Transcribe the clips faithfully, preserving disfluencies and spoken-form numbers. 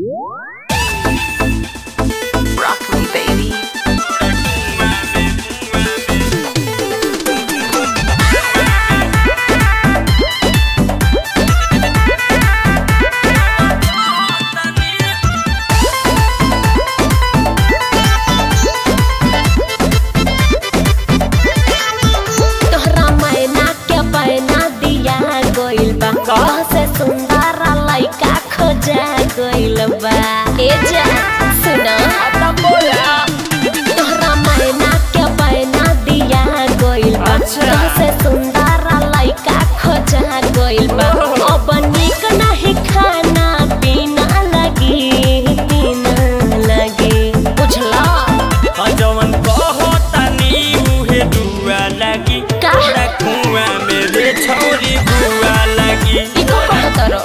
Rock me, baby. तोहरा मैना के बहना दिया गइल बा, कहाँ से सुंदर लइका खोजा गइल बा। ए जा सुना तोहरा मैना के बहना दिया गइल बा, कहाँ से सुंदर लइका खोजा गइल बा। अब निक नहीं खाना पीना लगी पीना लगी बुझला। जवन कहतनी उहे दुआ लागी, तोरा कुआं मेरे छौरी बुआ लागी। ई को कहतरो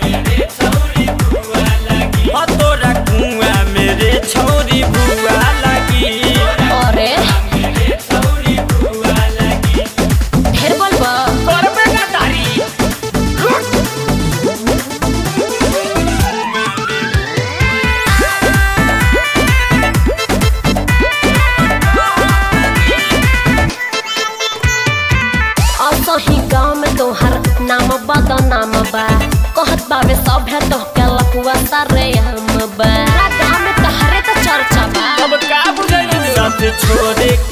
हाँ तोरा कुआं मेरे छौरी बुआ लागी। अरे ढेर बोलबा करबे ना तारी असही गाँव में तोहर नाम बदनाम बा, कहत बाबे सब है तो के लकुआ सारे हम बा। गाँव में तोहरे तो चर्चा बा। अब का बुझाई साथ छोड़े